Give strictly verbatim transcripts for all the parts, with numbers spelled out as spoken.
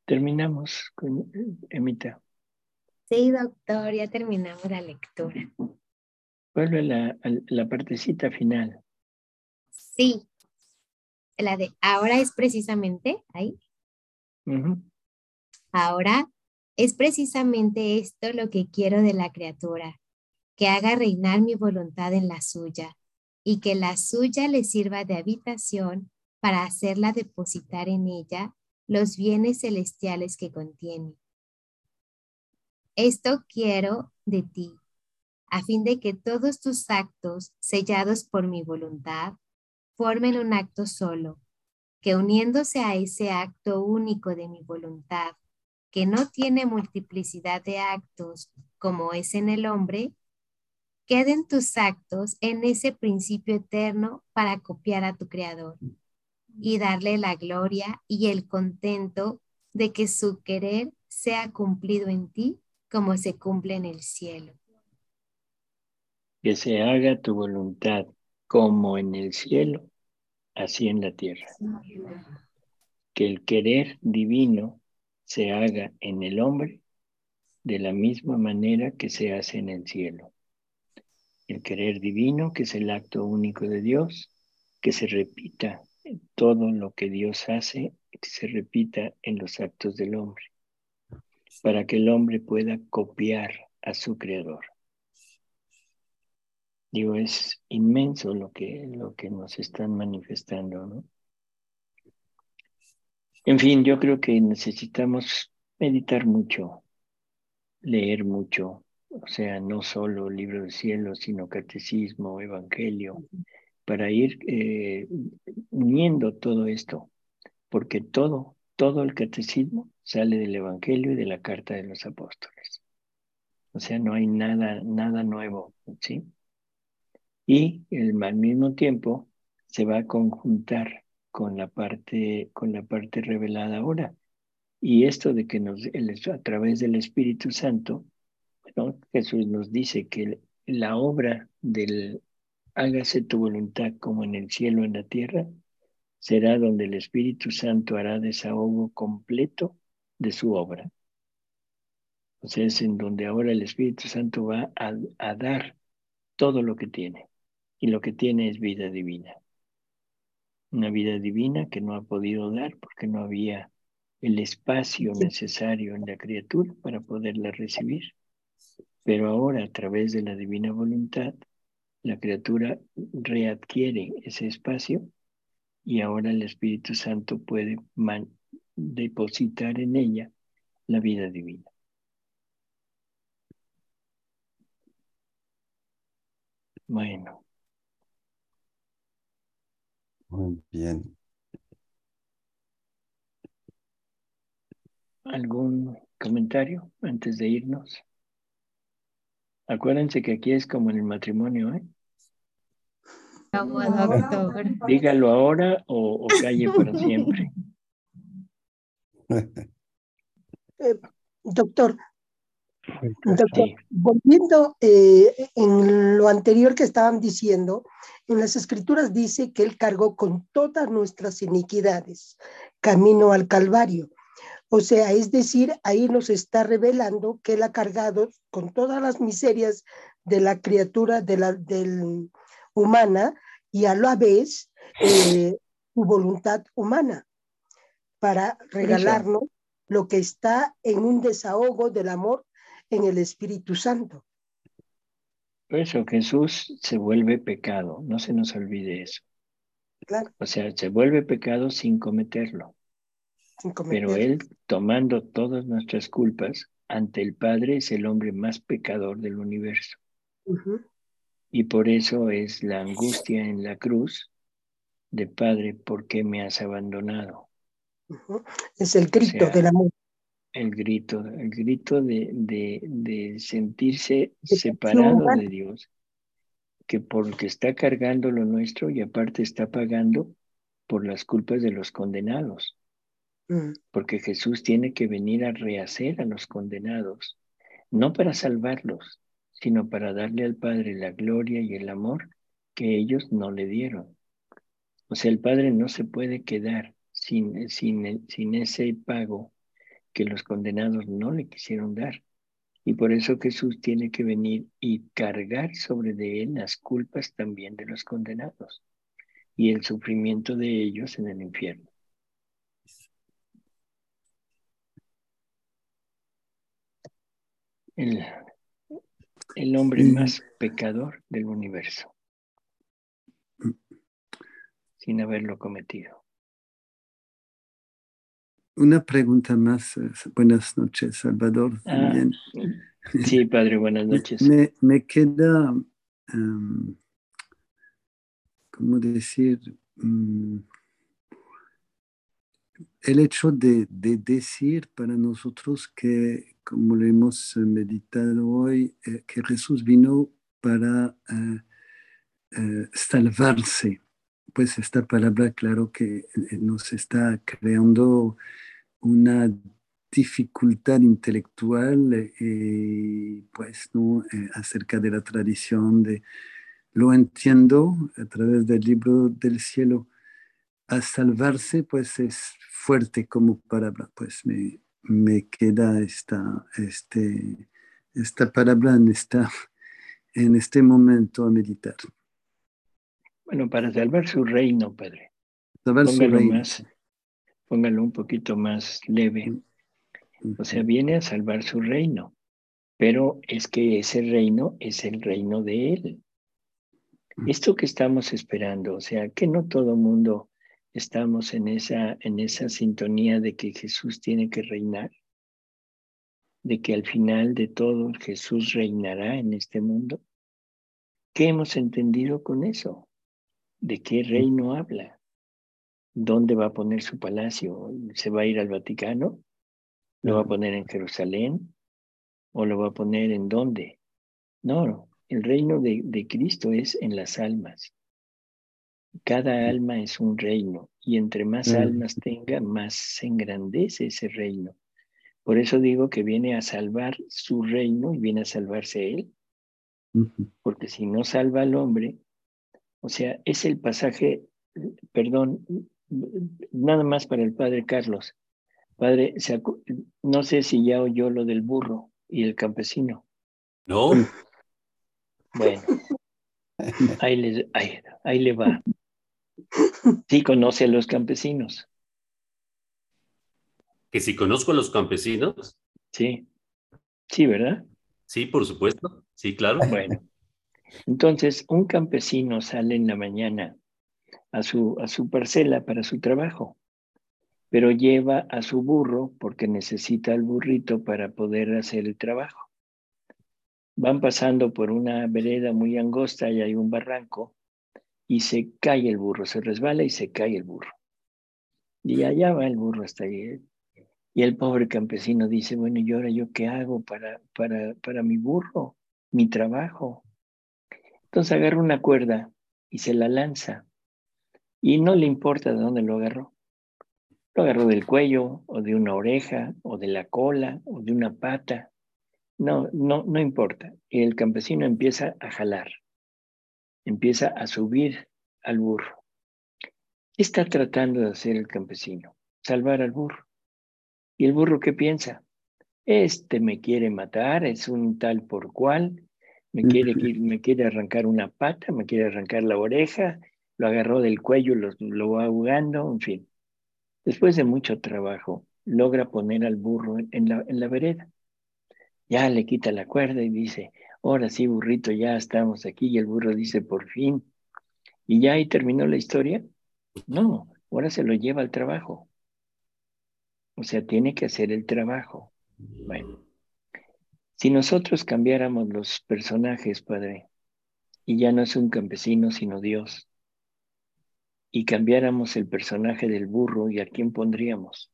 Terminamos con Emita. Sí, doctor, ya terminamos la lectura. Vuelve a la, a la partecita final. Sí, la de ahora es precisamente ahí. Uh-huh. Ahora es precisamente esto lo que quiero de la criatura, que haga reinar mi voluntad en la suya y que la suya le sirva de habitación para hacerla depositar en ella los bienes celestiales que contiene. Esto quiero de ti, a fin de que todos tus actos, sellados por mi voluntad, formen un acto solo, que uniéndose a ese acto único de mi voluntad, que no tiene multiplicidad de actos como es en el hombre, queden tus actos en ese principio eterno para copiar a tu Creador y darle la gloria y el contento de que su querer sea cumplido en ti como se cumple en el cielo. Que se haga tu voluntad como en el cielo, así en la tierra. Que el querer divino se haga en el hombre de la misma manera que se hace en el cielo. El querer divino, que es el acto único de Dios, que se repita en todo lo que Dios hace, que se repita en los actos del hombre, para que el hombre pueda copiar a su Creador. Digo, es inmenso lo que, lo que nos están manifestando, ¿no? En fin, yo creo que necesitamos meditar mucho, leer mucho, o sea, no solo libro del cielo, sino catecismo, evangelio, para ir eh, uniendo todo esto, porque todo, todo el catecismo sale del evangelio y de la carta de los apóstoles. O sea, no hay nada, nada nuevo, ¿sí? Y el, al mismo tiempo se va a conjuntar con la parte, con la parte revelada ahora. Y esto de que nos, el, a través del Espíritu Santo, bueno, Jesús nos dice que la obra del hágase tu voluntad como en el cielo, en la tierra, será donde el Espíritu Santo hará desahogo completo de su obra. O sea, es en donde ahora el Espíritu Santo va a, a dar todo lo que tiene. Y lo que tiene es vida divina. Una vida divina que no ha podido dar porque no había el espacio necesario en la criatura para poderla recibir. Pero ahora, a través de la divina voluntad, la criatura readquiere ese espacio y ahora el Espíritu Santo puede man- depositar en ella la vida divina. Bueno. Muy bien. ¿Algún comentario antes de irnos? Acuérdense que aquí es como en el matrimonio, ¿eh? Como doctor. Dígalo ahora o, o calle para siempre. Eh, doctor, doctor, Sí. volviendo eh, en lo anterior que estaban diciendo, en las escrituras dice que Él cargó con todas nuestras iniquidades, camino al Calvario. O sea, es decir, ahí nos está revelando que Él ha cargado con todas las miserias de la criatura de la, del, humana y a la vez eh, su voluntad humana para regalarnos lo que está en un desahogo del amor en el Espíritu Santo. Por eso Jesús se vuelve pecado, no se nos olvide eso. Claro. O sea, se vuelve pecado sin cometerlo. Sin cometerlo. Pero Él, tomando todas nuestras culpas, ante el Padre es el hombre más pecador del universo. Uh-huh. Y por eso es la angustia en la cruz de Padre, ¿por qué me has abandonado? Uh-huh. Es el grito o sea, del amor. El grito, el grito de, de, de sentirse separado de Dios, que porque está cargando lo nuestro y aparte está pagando por las culpas de los condenados. Mm. Porque Jesús tiene que venir a rehacer a los condenados, no para salvarlos, sino para darle al Padre la gloria y el amor que ellos no le dieron. O sea, el Padre no se puede quedar sin, sin, sin ese pago que los condenados no le quisieron dar. Y por eso Jesús tiene que venir y cargar sobre de él las culpas también de los condenados y el sufrimiento de ellos en el infierno. El, el hombre Sí. más pecador del universo, sin haberlo cometido. Una pregunta más. eh, Buenas noches, Salvador. Ah, Bien. sí, padre, buenas Me, noches. me, me queda, um, ¿cómo decir? Um, el hecho de, de decir para nosotros que, como lo hemos meditado hoy, eh, que Jesús vino para eh, eh, salvarse. Pues esta palabra, claro que eh, nos está creando una dificultad intelectual, eh, pues, ¿no? Eh, acerca de la tradición de, lo entiendo a través del libro del cielo, a salvarse, pues es fuerte como palabra, pues me, me queda esta, este, esta palabra en, esta, en este momento a meditar. Bueno, para salvar su reino, padre, Salvar su póngalo reino, más, sí. póngalo un poquito más leve. O sea, viene a salvar su reino, pero es que ese reino es el reino de él. Esto que estamos esperando, o sea, que no todo mundo estamos en esa, en esa sintonía de que Jesús tiene que reinar, de que al final de todo Jesús reinará en este mundo. ¿Qué hemos entendido con eso? ¿De qué reino habla? ¿Dónde va a poner su palacio? ¿Se va a ir al Vaticano? ¿Lo va a poner en Jerusalén? ¿O lo va a poner en dónde? No, el reino de, de Cristo es en las almas. Cada alma es un reino y entre más almas tenga, más se engrandece ese reino. Por eso digo que viene a salvar su reino y viene a salvarse él. Porque si no salva al hombre, o sea, es el pasaje, perdón, nada más para el padre Carlos. Padre, no sé si ya oyó lo del burro y el campesino. No. Bueno, ahí le, ahí, ahí le va. Sí conoce a los campesinos. ¿Que si conozco a los campesinos? Sí, sí, ¿verdad? Sí, por supuesto. Sí, claro. Bueno, entonces un campesino sale en la mañana a su, a su parcela para su trabajo, pero lleva a su burro porque necesita al burrito para poder hacer el trabajo. Van pasando por una vereda muy angosta y hay un barranco y se cae el burro, se resbala y se cae el burro. Y allá va el burro hasta ahí. Y el pobre campesino dice, bueno, ¿y ahora yo qué hago para, para, para mi burro, mi trabajo? Entonces agarra una cuerda y se la lanza. Y no le importa de dónde lo agarró. Lo agarró del cuello, o de una oreja, o de la cola, o de una pata. No, no, no importa. Y el campesino empieza a jalar. Empieza a subir al burro. ¿Qué está tratando de hacer el campesino? Salvar al burro. ¿Y el burro qué piensa? Este me quiere matar, es un tal por cual, me quiere, me quiere arrancar una pata, me quiere arrancar la oreja, lo agarró del cuello, lo, lo va ahogando, en fin. Después de mucho trabajo, logra poner al burro en la, en la vereda. Ya le quita la cuerda y dice, ahora sí, burrito, ya estamos aquí. Y el burro dice, por fin. ¿Y ya ahí terminó la historia? No, ahora se lo lleva al trabajo. O sea, tiene que hacer el trabajo. Bueno, si nosotros cambiáramos los personajes, padre, y ya no es un campesino, sino Dios, y cambiáramos el personaje del burro, ¿y a quién pondríamos?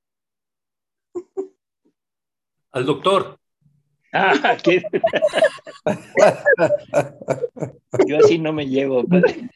Al doctor. Ah, ¿qué? Yo así no me llevo, padre.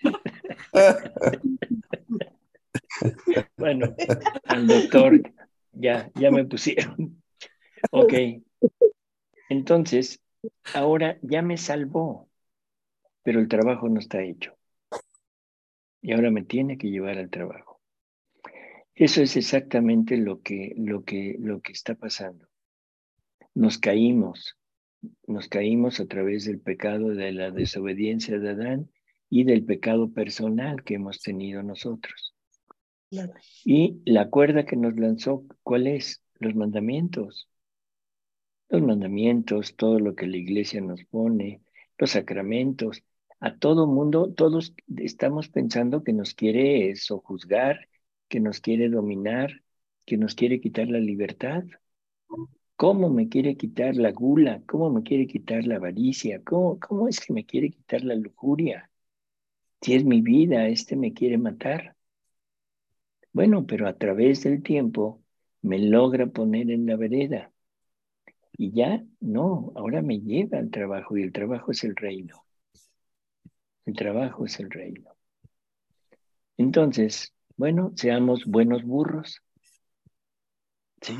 Bueno, al doctor, ya, ya me pusieron. Ok, entonces, ahora ya me salvó, pero el trabajo no está hecho. Y ahora me tiene que llevar al trabajo. Eso es exactamente lo que, lo que, lo que está pasando. Nos caímos, nos caímos a través del pecado de la desobediencia de Adán y del pecado personal que hemos tenido nosotros. Y la cuerda que nos lanzó, ¿cuál es? Los mandamientos. Los mandamientos, todo lo que la iglesia nos pone, los sacramentos. A todo mundo, todos estamos pensando que nos quiere sojuzgar, que nos quiere dominar, que nos quiere quitar la libertad. ¿Cómo me quiere quitar la gula? ¿Cómo me quiere quitar la avaricia? ¿Cómo, cómo es que me quiere quitar la lujuria? Si es mi vida, este me quiere matar. Bueno, pero a través del tiempo me logra poner en la vereda. Y ya, no, ahora me lleva al trabajo y el trabajo es el reino. El trabajo es el reino. Entonces, bueno, seamos buenos burros. ¿Sí?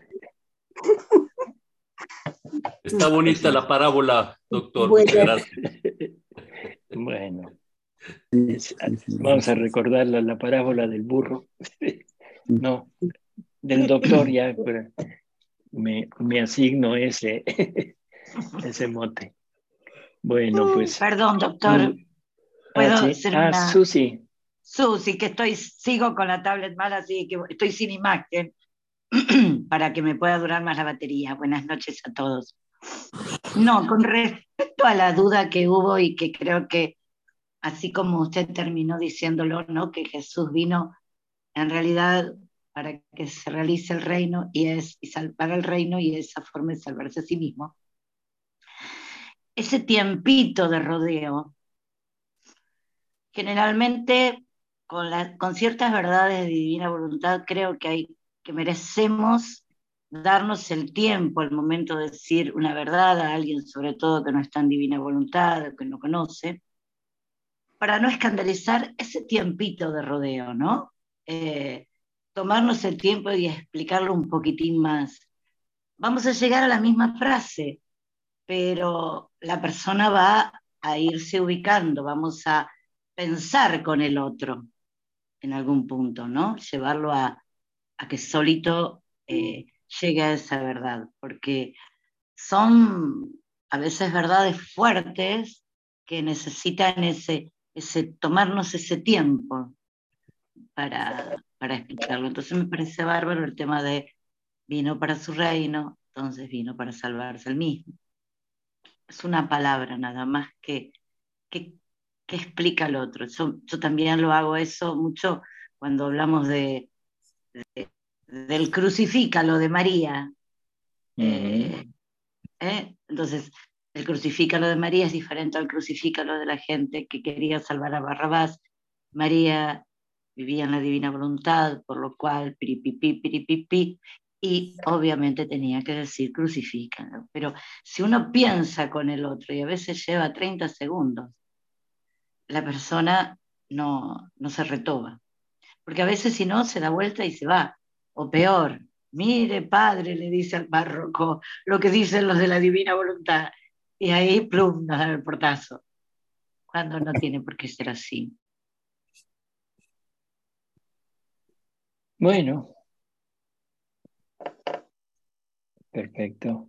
Está bonita la parábola, doctor. Bueno. Muchas gracias. Bueno, Sí, es- sí, sí, vamos a gracias. recordar la, la parábola del burro. No, del doctor ya, pero me, me asigno ese, ese mote. Bueno, pues. Perdón, doctor, mm, ¿puedo ah, sí. hacer Ah, una... Susi. Susi, que estoy, sigo con la tablet mal, así que estoy sin imagen para que me pueda durar más la batería. Buenas noches a todos. No, con respecto a la duda que hubo y que creo que, así como usted terminó diciéndolo, ¿no? Que Jesús vino en realidad para que se realice el reino y es y salvar el reino y esa forma de salvarse a sí mismo. Ese tiempito de rodeo, generalmente con, la, con ciertas verdades de divina voluntad, creo que, hay, que merecemos darnos el tiempo al momento de decir una verdad a alguien, sobre todo que no está en divina voluntad, o que no conoce, para no escandalizar ese tiempito de rodeo, ¿no? Eh, tomarnos el tiempo y explicarlo un poquitín más. Vamos a llegar a la misma frase, pero la persona va a irse ubicando, vamos a pensar con el otro en algún punto, ¿no? Llevarlo a, a que solito eh, llegue a esa verdad, porque son a veces verdades fuertes que necesitan ese, ese tomarnos ese tiempo para, para explicarlo. Entonces me parece bárbaro el tema de vino para su reino, entonces vino para salvarse el mismo. Es una palabra nada más que, que, que explica al otro. Yo, yo también lo hago eso mucho cuando hablamos de, de del crucifícalo de María. Uh-huh. Eh, ¿eh? Entonces, el crucifícalo de María es diferente al crucifícalo de la gente que quería salvar a Barrabás. María vivía en la divina voluntad, por lo cual piripipi, piripipi, y obviamente tenía que decir crucifícalo. Pero si uno piensa con el otro, y a veces lleva treinta segundos, la persona no, no se retoba. Porque a veces si no, se da vuelta y se va. O peor, mire, padre, le dice al párroco lo que dicen los de la divina voluntad. Y ahí, plum, nos dan el portazo. Cuando no tiene por qué ser así. Bueno. Perfecto.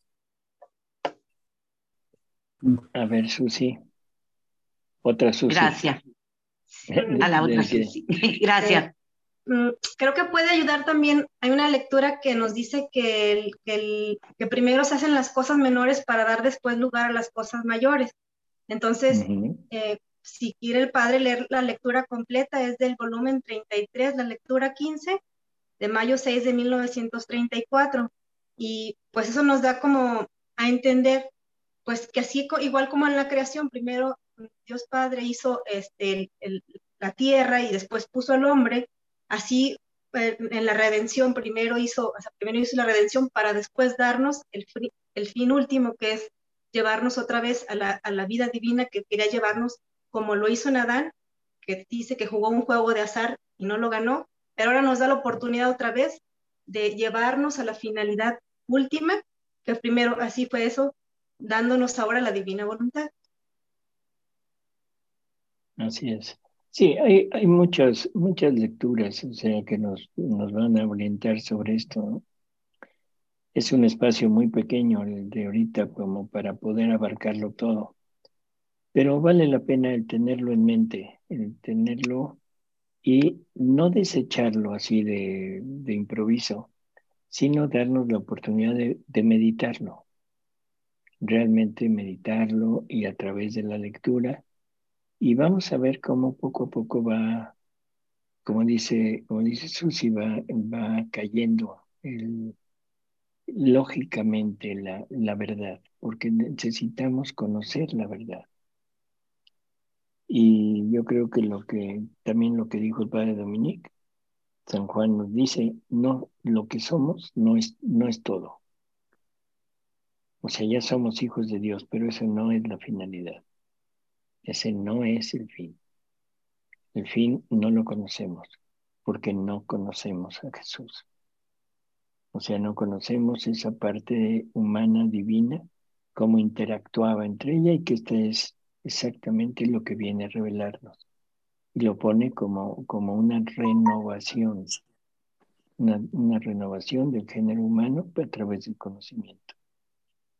A ver, Susi. Otra Susi. Gracias. A la otra Susi. Gracias. Eh, creo que puede ayudar también. Hay una lectura que nos dice que, el, que, el, que primero se hacen las cosas menores para dar después lugar a las cosas mayores. Entonces, uh-huh. eh, si quiere el padre leer la lectura completa, es del volumen treinta y tres, la lectura quince, de mayo seis de mil novecientos treinta y cuatro. Y pues eso nos da como a entender, pues que así igual como en la creación, primero Dios Padre hizo este, el, el, la tierra y después puso al hombre, así en la redención primero hizo, o sea, primero hizo la redención para después darnos el, el fin último, que es llevarnos otra vez a la, a la vida divina que quería llevarnos, como lo hizo en Adán, que dice que jugó un juego de azar y no lo ganó, pero ahora nos da la oportunidad otra vez de llevarnos a la finalidad última, que primero así fue eso, dándonos ahora la divina voluntad. Así es. Sí, hay, hay muchas, muchas lecturas, o sea, que nos, nos van a orientar sobre esto, ¿no? Es un espacio muy pequeño el de ahorita como para poder abarcarlo todo, pero vale la pena el tenerlo en mente, el tenerlo y no desecharlo así de, de improviso, sino darnos la oportunidad de, de meditarlo, realmente meditarlo y a través de la lectura, y vamos a ver cómo poco a poco va, como dice, como dice Susi, va, va cayendo el, lógicamente la, la verdad, porque necesitamos conocer la verdad. Y yo creo que lo que también lo que dijo el padre Dominique, San Juan nos dice, no, lo que somos no es, no es todo. O sea, ya somos hijos de Dios, pero eso no es la finalidad. Ese no es el fin. El fin no lo conocemos, porque no conocemos a Jesús. O sea, no conocemos esa parte humana, divina, cómo interactuaba entre ella y que esto es exactamente lo que viene a revelarnos. Y lo pone como, como una renovación, una, una renovación del género humano a través del conocimiento.